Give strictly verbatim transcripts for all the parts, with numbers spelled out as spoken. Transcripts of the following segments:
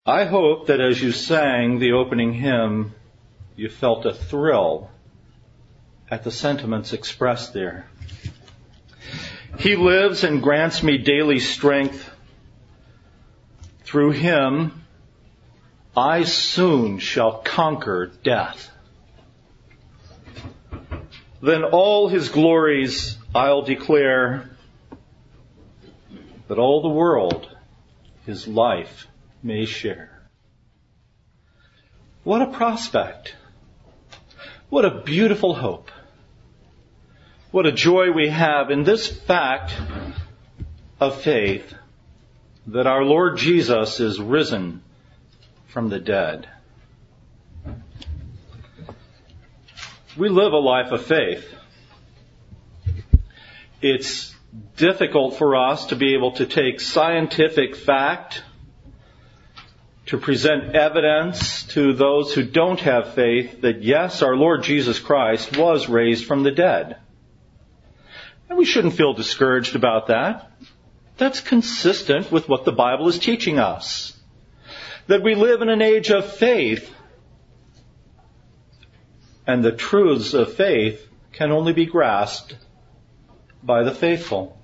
I hope that as you sang the opening hymn, you felt a thrill at the sentiments expressed there. He lives and grants me daily strength. Through him, I soon shall conquer death. Then all his glories I'll declare, that all the world his life may share. What a prospect. What a beautiful hope. What a joy we have in this fact of faith that our Lord Jesus is risen from the dead. We live a life of faith. It's difficult for us to be able to take scientific fact, to present evidence to those who don't have faith that yes, our Lord Jesus Christ was raised from the dead. And we shouldn't feel discouraged about that. That's consistent with what the Bible is teaching us. That we live in an age of faith. And the truths of faith can only be grasped by the faithful.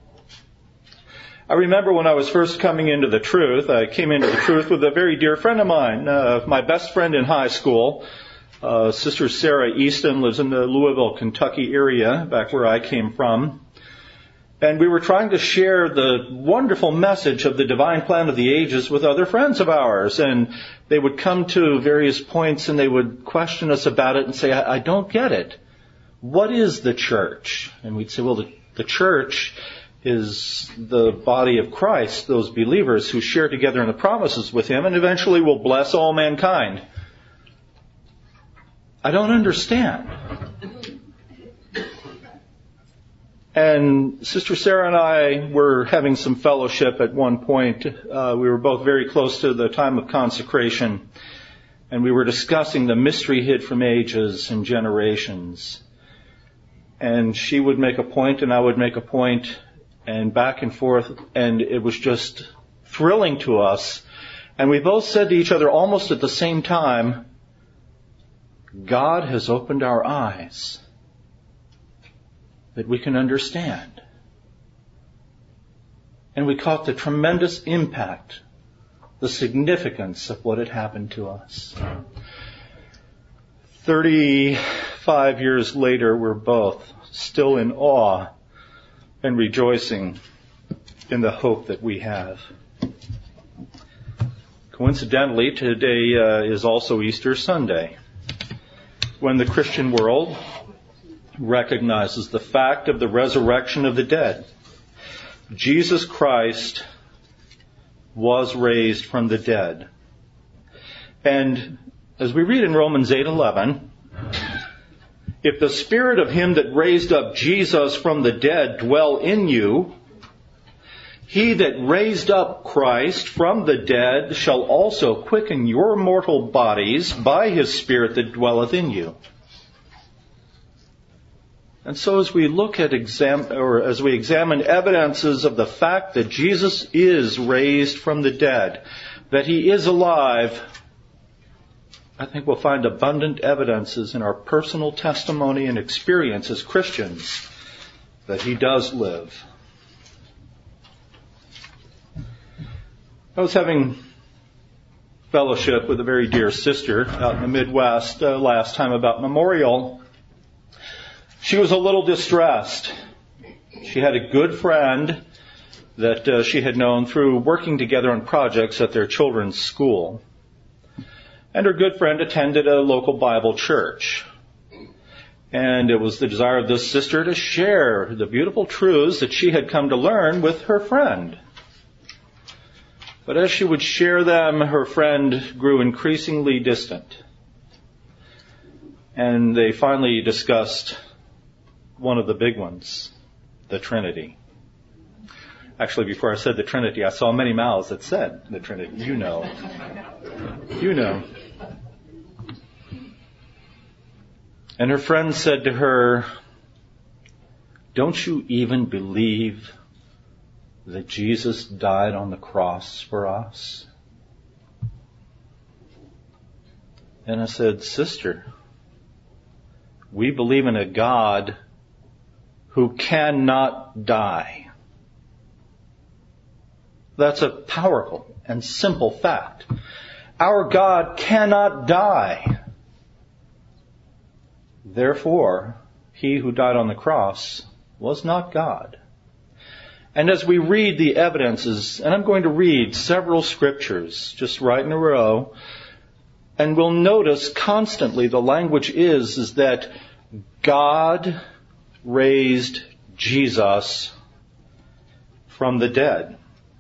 I remember when I was first coming into the truth, I came into the truth with a very dear friend of mine, uh, my best friend in high school. Uh, Sister Sarah Easton lives in the Louisville, Kentucky area, back where I came from. And we were trying to share the wonderful message of the divine plan of the ages with other friends of ours. And they would come to various points and they would question us about it and say, I, I don't get it. What is the church? And we'd say, well, the, the church is the body of Christ, those believers who share together in the promises with him and eventually will bless all mankind. I don't understand. And Sister Sarah and I were having some fellowship at one point. Uh, we were both very close to the time of consecration. And we were discussing the mystery hid from ages and generations. And she would make a point and I would make a point and back and forth. And it was just thrilling to us. And we both said to each other almost at the same time, God has opened our eyes that we can understand. And we caught the tremendous impact, the significance of what had happened to us. Thirty-five years later, we're both still in awe and rejoicing in the hope that we have. Coincidentally, today uh, is also Easter Sunday, when the Christian world recognizes the fact of the resurrection of the dead. Jesus Christ was raised from the dead. And as we read in Romans eight eleven, if the spirit of him that raised up Jesus from the dead dwell in you, he that raised up Christ from the dead shall also quicken your mortal bodies by his Spirit that dwelleth in you. And so as we look at exam, or as we examine evidences of the fact that Jesus is raised from the dead, that he is alive, I think we'll find abundant evidences in our personal testimony and experience as Christians that he does live. I was having fellowship with a very dear sister out in the Midwest uh, last time about Memorial. She was a little distressed. She had a good friend that uh, she had known through working together on projects at their children's school. And her good friend attended a local Bible church. And it was the desire of this sister to share the beautiful truths that she had come to learn with her friend. But as she would share them, her friend grew increasingly distant. And they finally discussed one of the big ones, the Trinity. Actually, before I said the Trinity, I saw many mouths that said the Trinity. You know. You know. And her friend said to her, "Don't you even believe that Jesus died on the cross for us?" And I said, "Sister, we believe in a God who cannot die." That's a powerful and simple fact. Our God cannot die. Therefore, he who died on the cross was not God. And as we read the evidences, and I'm going to read several scriptures just right in a row, and we'll notice constantly the language is, is that God raised Jesus from the dead.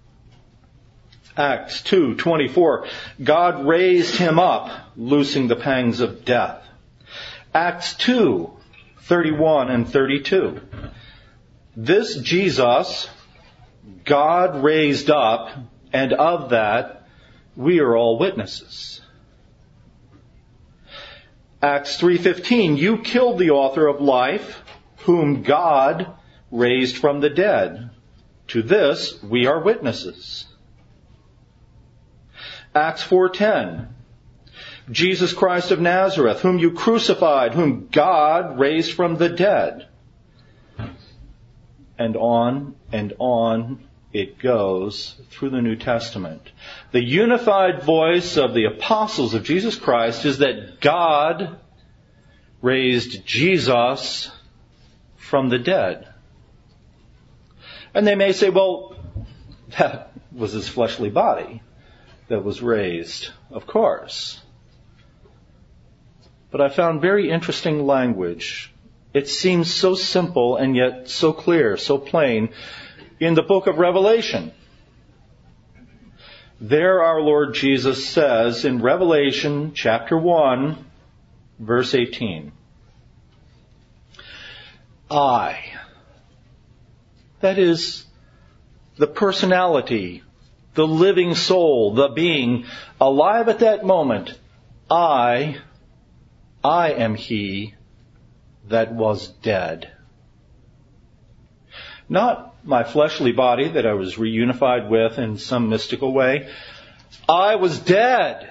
Acts two twenty-four, God raised him up, loosing the pangs of death. Acts two thirty-one and thirty-two. This Jesus, God raised up, and of that we are all witnesses. Acts three fifteen, you killed the author of life, whom God raised from the dead. To this we are witnesses. Acts four ten, Jesus Christ of Nazareth, whom you crucified, whom God raised from the dead. And on and on it goes through the New Testament. The unified voice of the apostles of Jesus Christ is that God raised Jesus from the dead. And they may say, well, that was his fleshly body that was raised, of course. But I found very interesting language. It seems so simple and yet so clear, so plain in the book of Revelation. There our Lord Jesus says in Revelation chapter one, verse eighteen, I, that is the personality, the living soul, the being alive at that moment, I, I am he that was dead. Not my fleshly body that I was reunified with in some mystical way. I was dead.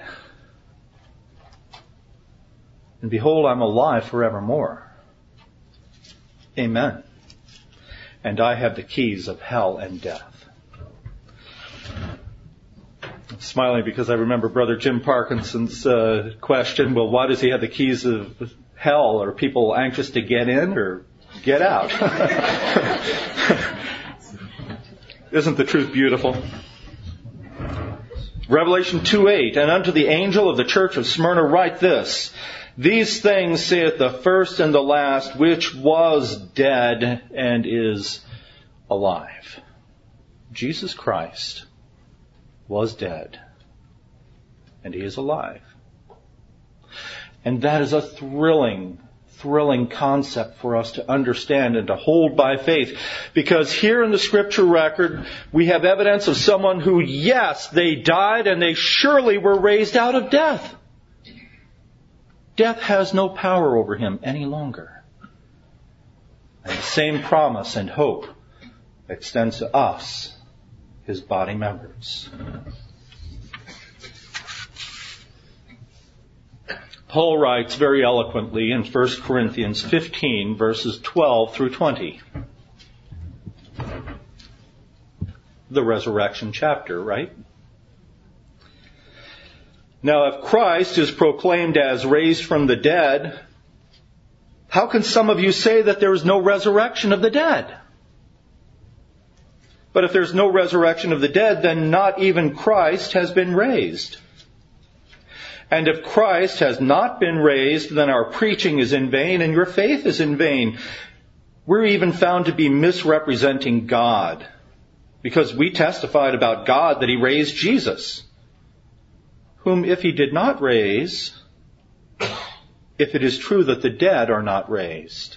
And behold, I'm alive forevermore. Amen. And I have the keys of hell and death. I'm smiling because I remember Brother Jim Parkinson's uh, question, well, why does he have the keys of hell? Are people anxious to get in or get out? Isn't the truth beautiful? Revelation two eight, and unto the angel of the church of Smyrna write this, these things saith the first and the last, which was dead and is alive. Jesus Christ was dead, and he is alive. And that is a thrilling, thrilling concept for us to understand and to hold by faith. Because here in the scripture record, we have evidence of someone who, yes, they died and they surely were raised out of death. Death has no power over him any longer. And the same promise and hope extends to us, his body members. Paul writes very eloquently in First Corinthians fifteen, verses twelve through twenty. The resurrection chapter, right? Now, if Christ is proclaimed as raised from the dead, how can some of you say that there is no resurrection of the dead? But if there's no resurrection of the dead, then not even Christ has been raised. And if Christ has not been raised, then our preaching is in vain and your faith is in vain. We're even found to be misrepresenting God, because we testified about God that he raised Jesus, whom if he did not raise, if it is true that the dead are not raised.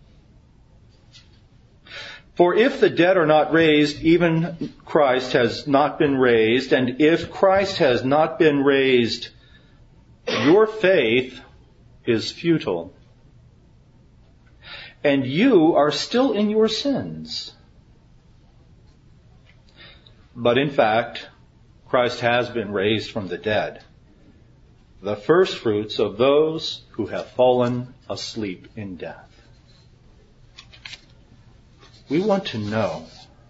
For if the dead are not raised, even Christ has not been raised. And if Christ has not been raised, your faith is futile. And you are still in your sins. But in fact, Christ has been raised from the dead. the first fruits of those who have fallen asleep in death. We want to know,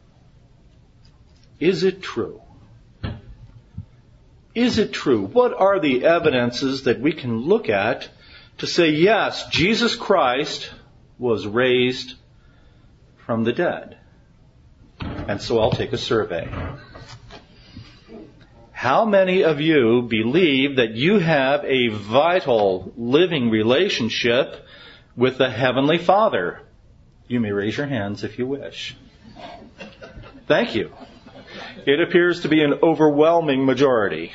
is it true? Is it true? What are the evidences that we can look at to say, yes, Jesus Christ was raised from the dead? And so I'll take a survey. How many of you believe that you have a vital, living relationship with the Heavenly Father? You may raise your hands if you wish. Thank you. It appears to be an overwhelming majority.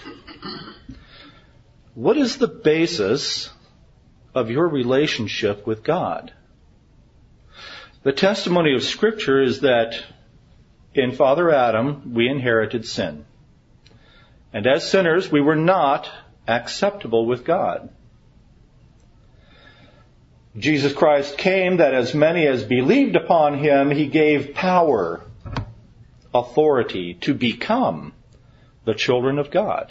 What is the basis of your relationship with God? The testimony of Scripture is that in Father Adam, we inherited sin. And as sinners, we were not acceptable with God. Jesus Christ came that as many as believed upon Him, He gave power, authority to become the children of God.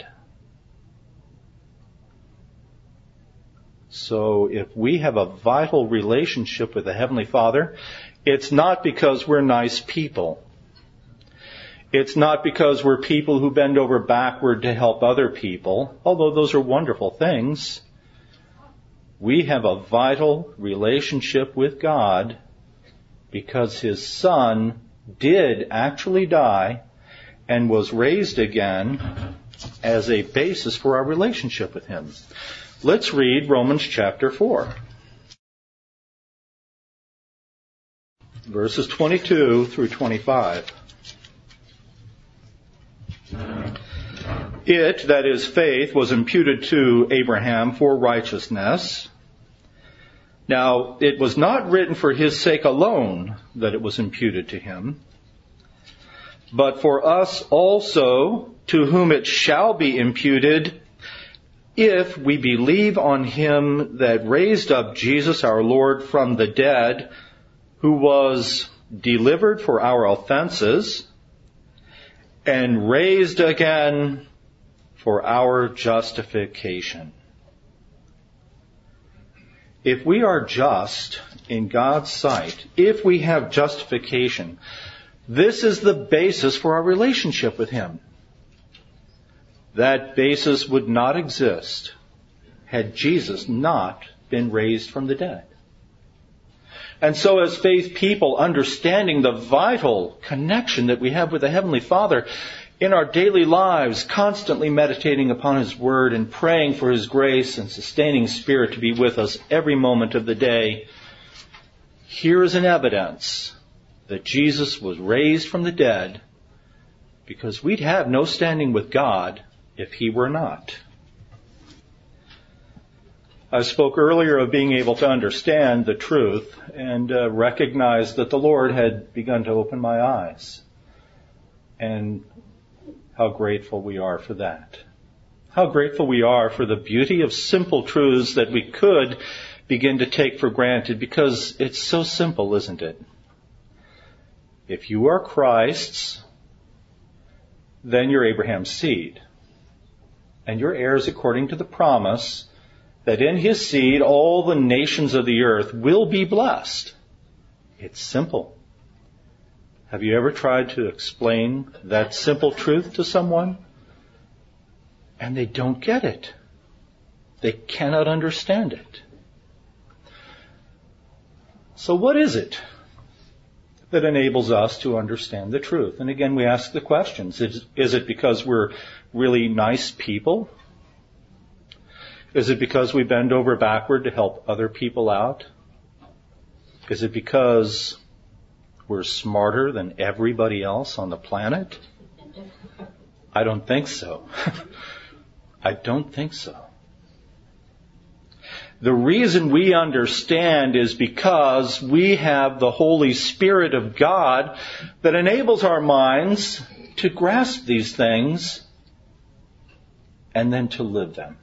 So if we have a vital relationship with the Heavenly Father, it's not because we're nice people. It's not because we're people who bend over backward to help other people, although those are wonderful things. We have a vital relationship with God because His Son did actually die and was raised again as a basis for our relationship with Him. Let's read Romans chapter four. Verses twenty-two through twenty-five. It, that is faith, was imputed to Abraham for righteousness. Now, it was not written for his sake alone that it was imputed to him, but for us also, to whom it shall be imputed, if we believe on Him that raised up Jesus our Lord from the dead, who was delivered for our offenses, and raised again for our justification. If we are just in God's sight, if we have justification, this is the basis for our relationship with Him. That basis would not exist had Jesus not been raised from the dead. And so as faith people, understanding the vital connection that we have with the Heavenly Father in our daily lives, constantly meditating upon His Word and praying for His grace and sustaining Spirit to be with us every moment of the day, here is an evidence that Jesus was raised from the dead, because we'd have no standing with God if He were not. I spoke earlier of being able to understand the truth and uh, recognize that the Lord had begun to open my eyes. And how grateful we are for that. How grateful we are for the beauty of simple truths that we could begin to take for granted, because it's so simple, isn't it? If you are Christ's, then you're Abraham's seed. And you're heirs according to the promise that in His seed all the nations of the earth will be blessed. It's simple. Have you ever tried to explain that simple truth to someone? And they don't get it. They cannot understand it. So what is it that enables us to understand the truth? And again, we ask the questions. Is, is it because we're really nice people? Is it because we bend over backward to help other people out? Is it because we're smarter than everybody else on the planet? I don't think so. I don't think so. The reason we understand is because we have the Holy Spirit of God that enables our minds to grasp these things and then to live them.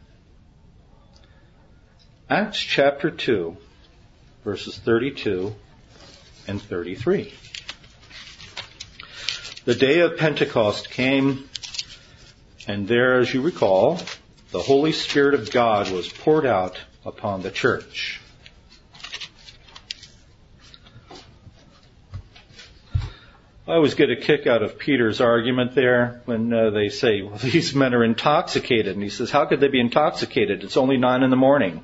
Acts chapter two, verses thirty-two and thirty-three. The day of Pentecost came, and there, as you recall, the Holy Spirit of God was poured out upon the church. I always get a kick out of Peter's argument there when uh, they say, well, these men are intoxicated. And he says, how could they be intoxicated? It's only nine in the morning.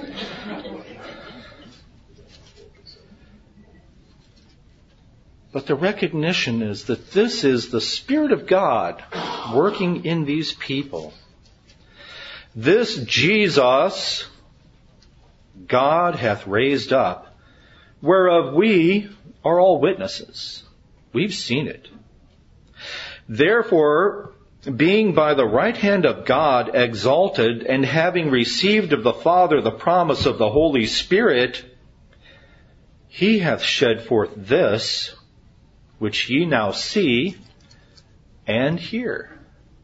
But the recognition is that this is the Spirit of God working in these people. This Jesus God hath raised up, whereof we are all witnesses. We've seen it. Therefore, being by the right hand of God exalted, and having received of the Father the promise of the Holy Spirit, he hath shed forth this, which ye now see and hear.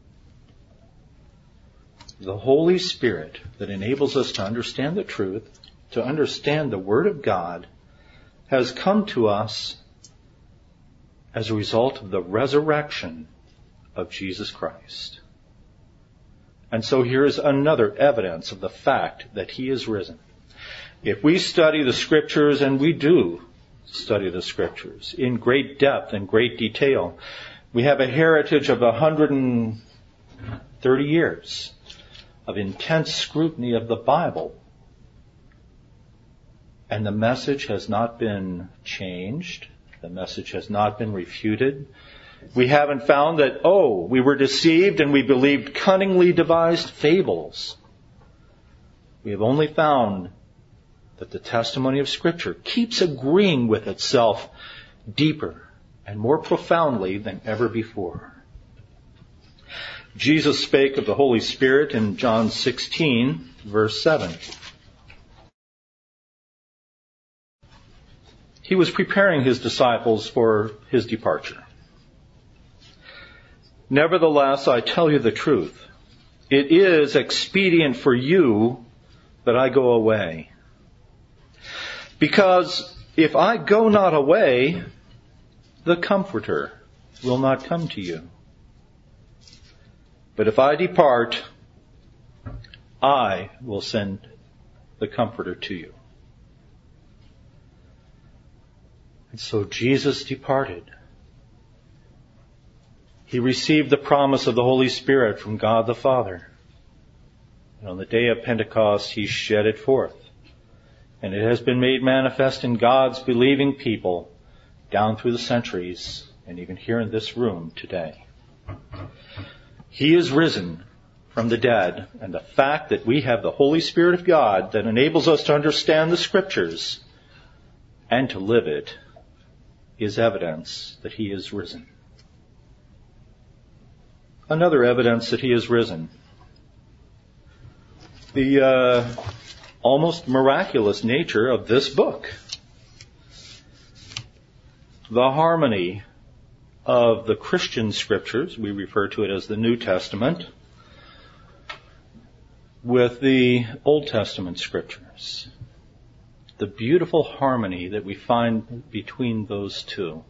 The Holy Spirit that enables us to understand the truth, to understand the Word of God, has come to us as a result of the resurrection of Jesus Christ. And so here is another evidence of the fact that He is risen. If we study the Scriptures, and we do study the Scriptures in great depth and great detail, we have a heritage of one hundred thirty years of intense scrutiny of the Bible. And the message has not been changed. The message has not been refuted. We haven't found that, oh, we were deceived and we believed cunningly devised fables. We have only found that the testimony of Scripture keeps agreeing with itself deeper and more profoundly than ever before. Jesus spake of the Holy Spirit in John sixteen, verse seven. He was preparing his disciples for his departure. Nevertheless, I tell you the truth. It is expedient for you that I go away. Because if I go not away, the Comforter will not come to you. But if I depart, I will send the Comforter to you. And so Jesus departed. He received the promise of the Holy Spirit from God the Father. And on the day of Pentecost, He shed it forth. And it has been made manifest in God's believing people down through the centuries, and even here in this room today. He is risen from the dead, and the fact that we have the Holy Spirit of God that enables us to understand the Scriptures and to live it is evidence that He is risen. Another evidence that He is risen. The uh, almost miraculous nature of this book. The harmony of the Christian Scriptures, we refer to it as the New Testament, with the Old Testament Scriptures. The beautiful harmony that we find between those two.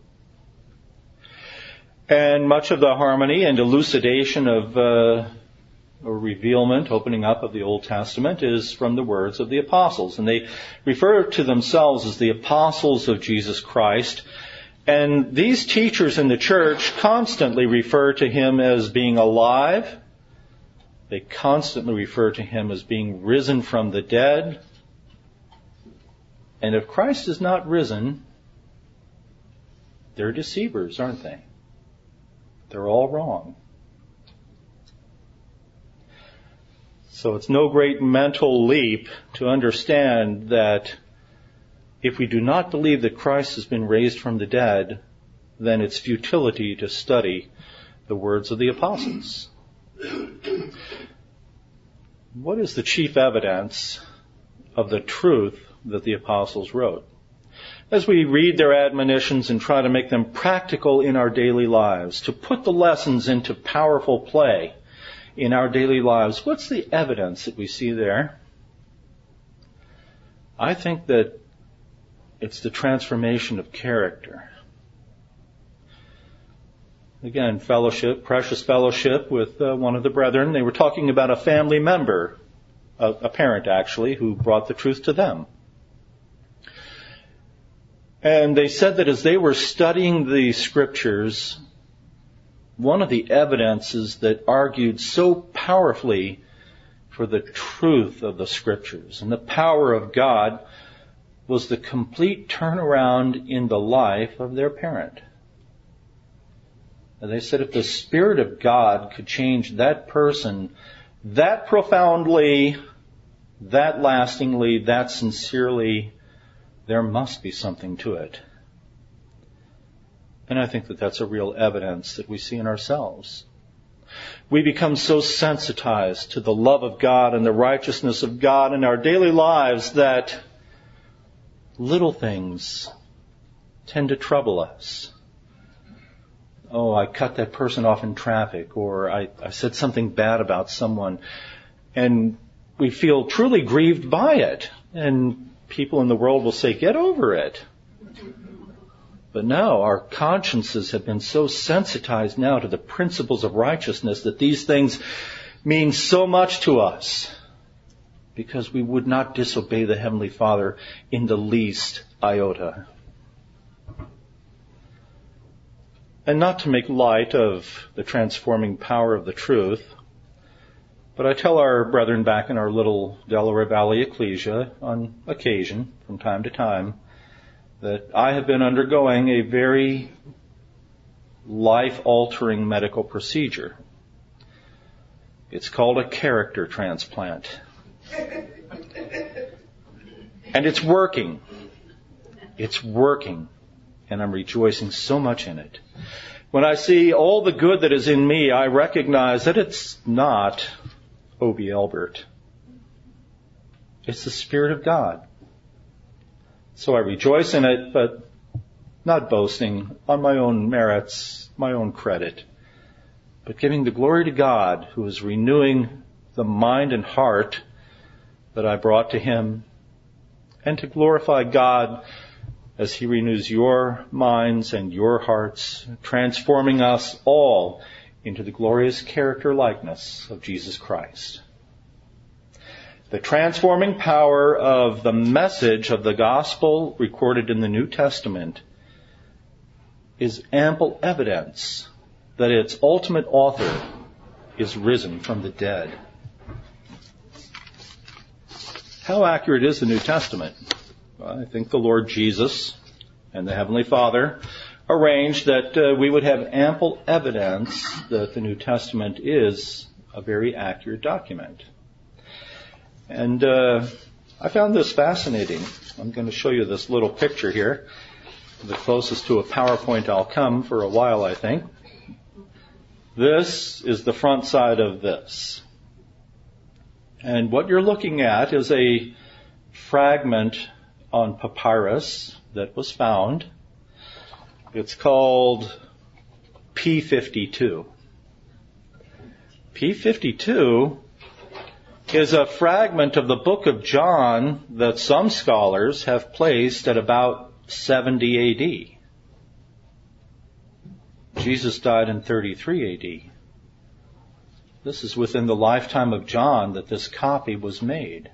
And much of the harmony and elucidation of uh, or revealment, opening up of the Old Testament is from the words of the apostles. And they refer to themselves as the apostles of Jesus Christ. And these teachers in the church constantly refer to Him as being alive. They constantly refer to Him as being risen from the dead. And if Christ is not risen, they're deceivers, aren't they? They're all wrong. So it's no great mental leap to understand that if we do not believe that Christ has been raised from the dead, then it's futility to study the words of the apostles. What is the chief evidence of the truth that the apostles wrote? As we read their admonitions and try to make them practical in our daily lives, to put the lessons into powerful play in our daily lives, what's the evidence that we see there? I think that it's the transformation of character. Again, fellowship, precious fellowship with uh, one of the brethren. They were talking about a family member, a, a parent actually, who brought the truth to them. And they said that as they were studying the scriptures, one of the evidences that argued so powerfully for the truth of the scriptures and the power of God was the complete turnaround in the life of their parent. And they said if the Spirit of God could change that person that profoundly, that lastingly, that sincerely, there must be something to it. And I think that that's a real evidence that we see in ourselves. We become so sensitized to the love of God and the righteousness of God in our daily lives that little things tend to trouble us. Oh, I cut that person off in traffic, or I, I said something bad about someone, and we feel truly grieved by it. And people in the world will say, get over it. But no, our consciences have been so sensitized now to the principles of righteousness that these things mean so much to us because we would not disobey the Heavenly Father in the least iota. And not to make light of the transforming power of the truth, but I tell our brethren back in our little Delaware Valley ecclesia on occasion, from time to time, that I have been undergoing a very life-altering medical procedure. It's called a character transplant. And it's working. It's working. And I'm rejoicing so much in it. When I see all the good that is in me, I recognize that it's not Obie Elbert. It's the Spirit of God. So I rejoice in it, but not boasting on my own merits, my own credit, but giving the glory to God who is renewing the mind and heart that I brought to Him, and to glorify God as He renews your minds and your hearts, transforming us all into the glorious character likeness of Jesus Christ. The transforming power of the message of the gospel recorded in the New Testament is ample evidence that its ultimate author is risen from the dead. How accurate is the New Testament? Well, I think the Lord Jesus and the Heavenly Father arranged that uh, we would have ample evidence that the New Testament is a very accurate document. And uh, I found this fascinating. I'm going to show you this little picture here. The closest to a PowerPoint I'll come for a while, I think. This is the front side of this. And what you're looking at is a fragment on papyrus that was found. It's called P fifty-two. P fifty-two is a fragment of the book of John that some scholars have placed at about seventy A D. Jesus died in thirty-three A D. This is within the lifetime of John that this copy was made.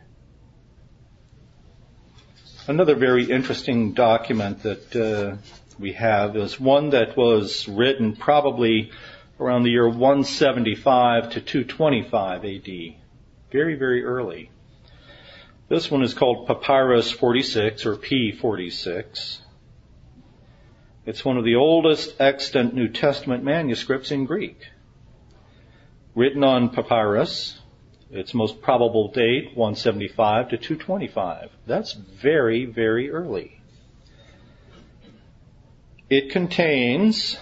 Another very interesting document that uh, we have is one that was written probably around the year one seventy-five to two twenty-five A D. Very, very early. This one is called Papyrus forty-six, or P forty-six. It's one of the oldest extant New Testament manuscripts in Greek. Written on papyrus, its most probable date, one seventy-five to two twenty-five. That's very, very early. It contains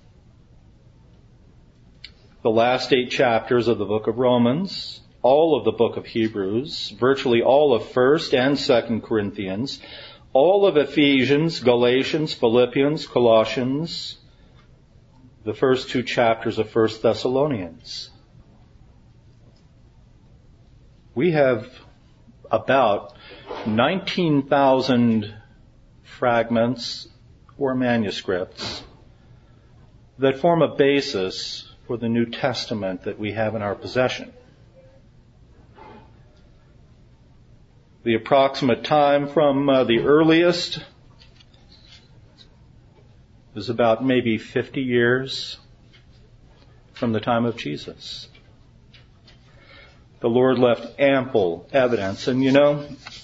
the last eight chapters of the book of Romans, all of the book of Hebrews, virtually all of First and Second Corinthians, all of Ephesians, Galatians, Philippians, Colossians, the first two chapters of First Thessalonians. We have about nineteen thousand fragments or manuscripts that form a basis for the New Testament that we have in our possession. The approximate time from uh, the earliest is about maybe fifty years from the time of Jesus. The Lord left ample evidence. And you know,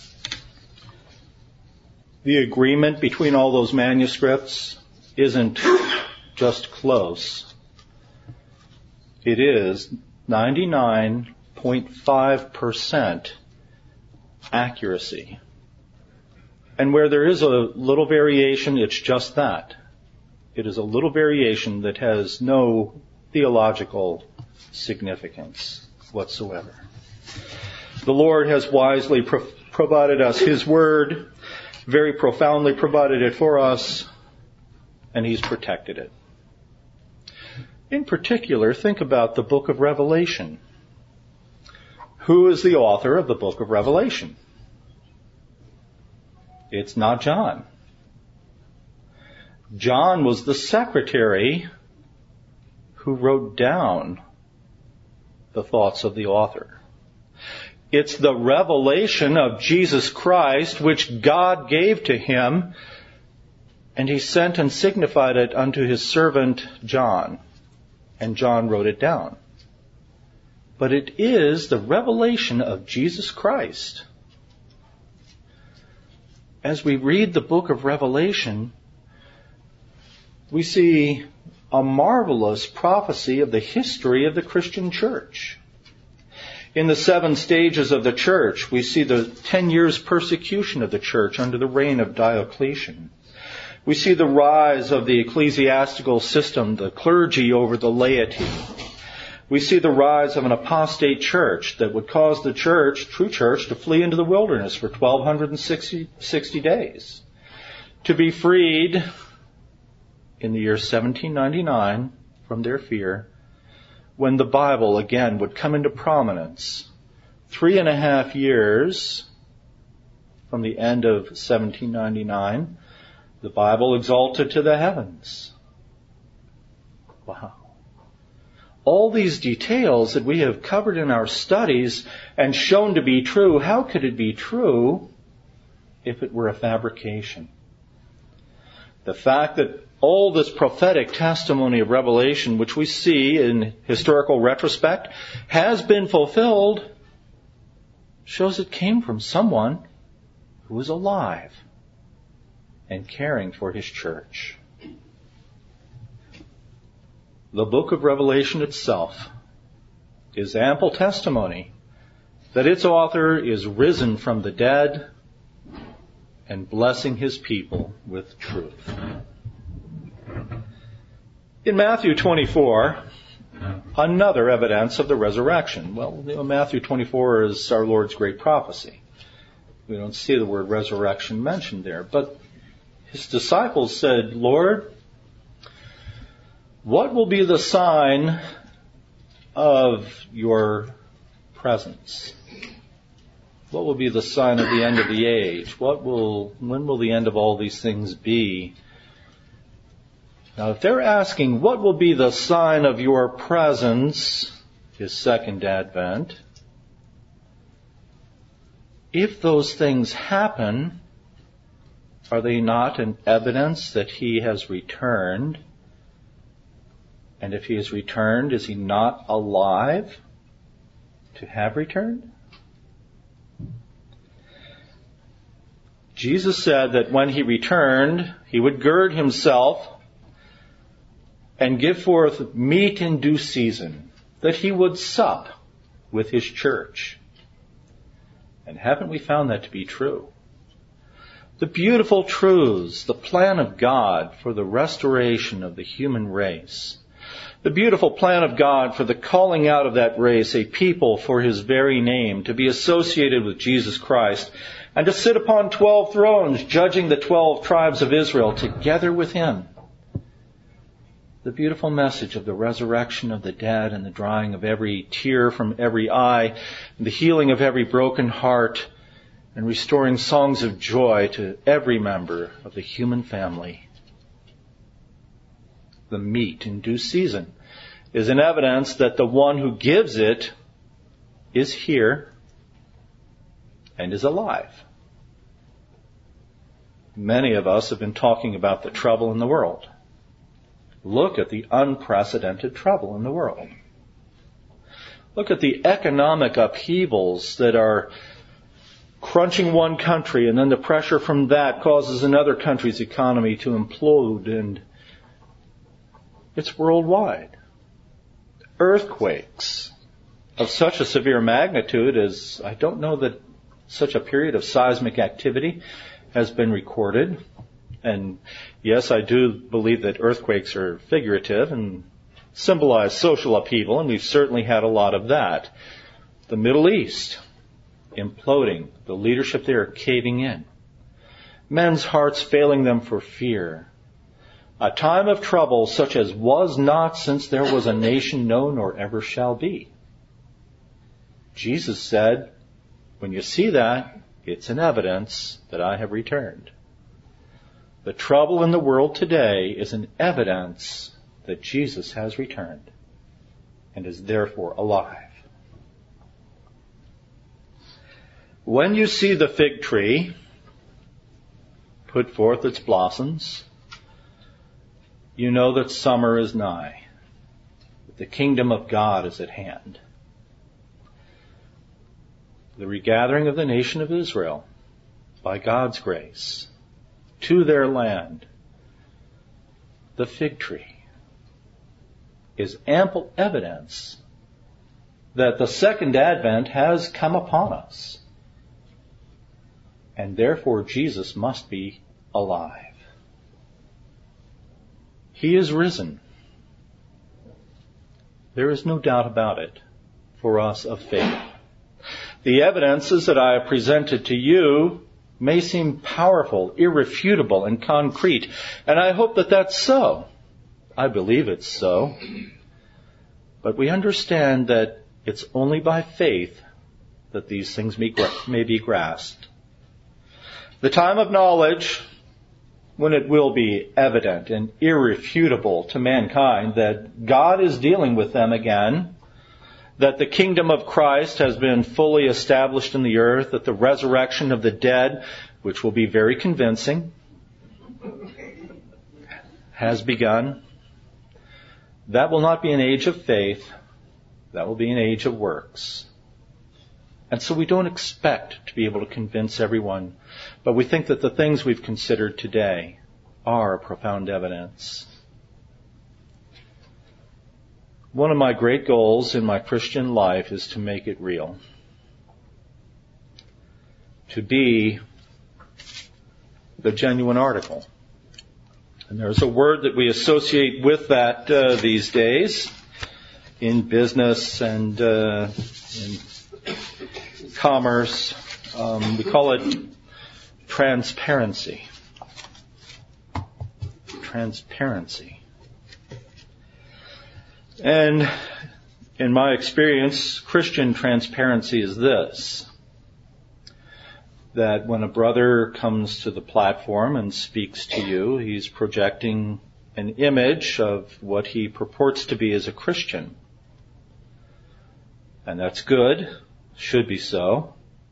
the agreement between all those manuscripts isn't just close. It is ninety-nine point five percent accuracy. And where there is a little variation, it's just that. It is a little variation that has no theological significance whatsoever. The Lord has wisely pro- provided us His Word, very profoundly provided it for us, and He's protected it. In particular, think about the book of Revelation. Who is the author of the book of Revelation? It's not John. John was the secretary who wrote down the thoughts of the author. It's the revelation of Jesus Christ which God gave to him, and he sent and signified it unto his servant John, and John wrote it down. But it is the revelation of Jesus Christ. As we read the book of Revelation, we see a marvelous prophecy of the history of the Christian church. In the seven stages of the church, we see the ten years persecution of the church under the reign of Diocletian. We see the rise of the ecclesiastical system, the clergy over the laity. We see the rise of an apostate church that would cause the church, true church, to flee into the wilderness for twelve sixty days. To be freed in the year seventeen ninety-nine from their fear, when the Bible again would come into prominence. Three and a half years from the end of seventeen ninety-nine, the Bible exalted to the heavens. Wow. All these details that we have covered in our studies and shown to be true, how could it be true if it were a fabrication? The fact that all this prophetic testimony of Revelation, which we see in historical retrospect, has been fulfilled, shows it came from someone who was alive and caring for his church. The book of Revelation itself is ample testimony that its author is risen from the dead and blessing his people with truth. In Matthew twenty-four, another evidence of the resurrection. Well, you know, Matthew twenty-four is our Lord's great prophecy. We don't see the word resurrection mentioned there. But his disciples said, Lord, what will be the sign of your presence? What will be the sign of the end of the age? What will, when will the end of all these things be? Now, if they're asking, what will be the sign of your presence, his second advent, if those things happen, are they not an evidence that he has returned? And if he has returned, is he not alive to have returned? Jesus said that when he returned, he would gird himself and give forth meat in due season, that he would sup with his church. And haven't we found that to be true? The beautiful truths, the plan of God for the restoration of the human race, the beautiful plan of God for the calling out of that race, a people for his very name, to be associated with Jesus Christ, and to sit upon twelve thrones, judging the twelve tribes of Israel together with him. The beautiful message of the resurrection of the dead and the drying of every tear from every eye, and the healing of every broken heart, and restoring songs of joy to every member of the human family. the meat in due season, is an evidence that the one who gives it is here and is alive. Many of us have been talking about the trouble in the world. Look at the unprecedented trouble in the world. Look at the economic upheavals that are crunching one country, and then the pressure from that causes another country's economy to implode, and it's worldwide. Earthquakes of such a severe magnitude as I don't know that such a period of seismic activity has been recorded. And yes, I do believe that earthquakes are figurative and symbolize social upheaval, and we've certainly had a lot of that. The Middle East imploding, the leadership there caving in, men's hearts failing them for fear. A time of trouble such as was not since there was a nation known or ever shall be. Jesus said, when you see that, it's an evidence that I have returned. The trouble in the world today is an evidence that Jesus has returned and is therefore alive. When you see the fig tree put forth its blossoms, you know that summer is nigh, that the kingdom of God is at hand. The regathering of the nation of Israel, by God's grace, to their land, the fig tree, is ample evidence that the second advent has come upon us. And therefore Jesus must be alive. He is risen. There is no doubt about it for us of faith. The evidences that I have presented to you may seem powerful, irrefutable, and concrete, and I hope that that's so. I believe it's so. But we understand that it's only by faith that these things may, may be grasped. The time of knowledge, when it will be evident and irrefutable to mankind that God is dealing with them again, that the kingdom of Christ has been fully established in the earth, that the resurrection of the dead, which will be very convincing, has begun. That will not be an age of faith. That will be an age of works. And so we don't expect to be able to convince everyone, but we think that the things we've considered today are a profound evidence. One of my great goals in my Christian life is to make it real. To be the genuine article. And there's a word that we associate with that uh, these days in business and uh, in commerce. Um, we call it transparency. Transparency. And in my experience, Christian transparency is this: that when a brother comes to the platform and speaks to you, he's projecting an image of what he purports to be as a Christian. And that's good, should be so.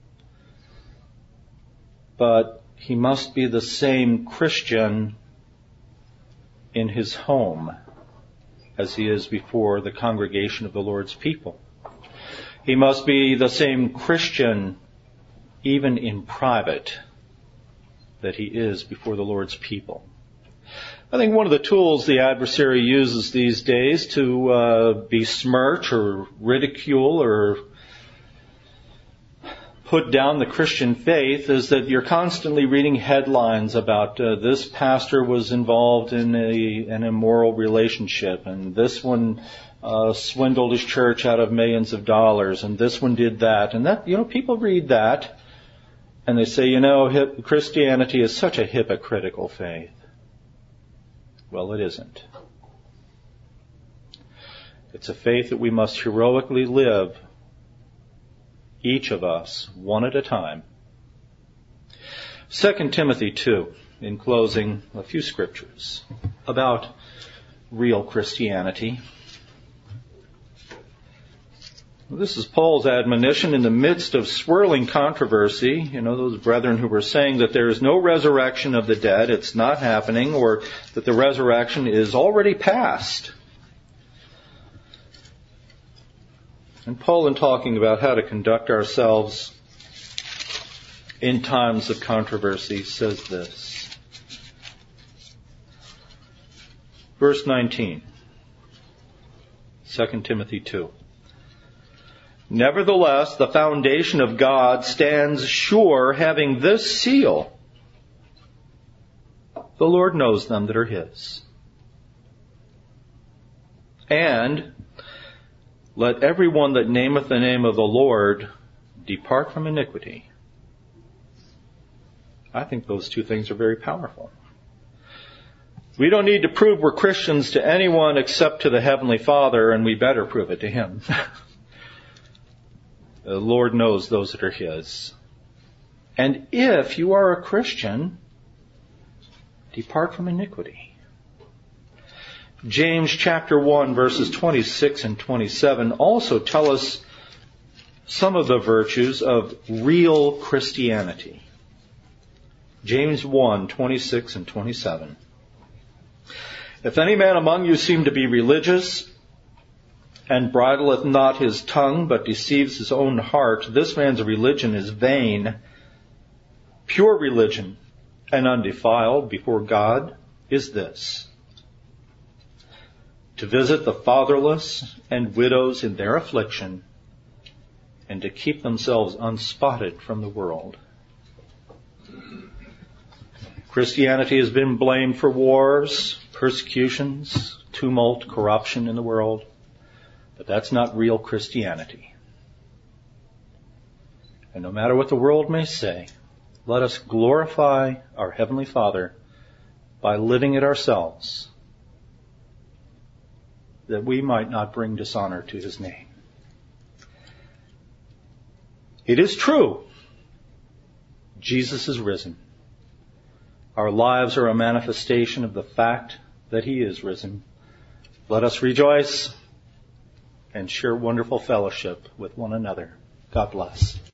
But he must be the same Christian in his home as he is before the congregation of the Lord's people. He must be the same Christian even in private that he is before the Lord's people. I think one of the tools the adversary uses these days to uh, besmirch or ridicule or put down the Christian faith is that you're constantly reading headlines about uh, this pastor was involved in a, an immoral relationship, and this one uh, swindled his church out of millions of dollars, and this one did that. And that, you know, people read that and they say, you know, hip, Christianity is such a hypocritical faith. Well, it isn't. It's a faith that we must heroically live, each of us, one at a time. Second Timothy two, in closing, a few scriptures about real Christianity. This is Paul's admonition in the midst of swirling controversy. You know, those brethren who were saying that there is no resurrection of the dead, it's not happening, or that the resurrection is already past. And Paul, in talking about how to conduct ourselves in times of controversy, says this. Verse nineteen, Second Timothy two. Nevertheless, the foundation of God stands sure, having this seal. The Lord knows them that are His. And let everyone that nameth the name of the Lord depart from iniquity. I think those two things are very powerful. We don't need to prove we're Christians to anyone except to the Heavenly Father, and we better prove it to Him. The Lord knows those that are His. And if you are a Christian, depart from iniquity. James chapter one, verses twenty-six and twenty-seven also tell us some of the virtues of real Christianity. James one, twenty-six and twenty-seven. If any man among you seem to be religious, and bridleth not his tongue, but deceives his own heart, this man's religion is vain. Pure religion and undefiled before God is this: to visit the fatherless and widows in their affliction, and to keep themselves unspotted from the world. Christianity has been blamed for wars, persecutions, tumult, corruption in the world. But that's not real Christianity. And no matter what the world may say, let us glorify our Heavenly Father by living it ourselves, that we might not bring dishonor to His name. It is true. Jesus is risen. Our lives are a manifestation of the fact that He is risen. Let us rejoice and share wonderful fellowship with one another. God bless.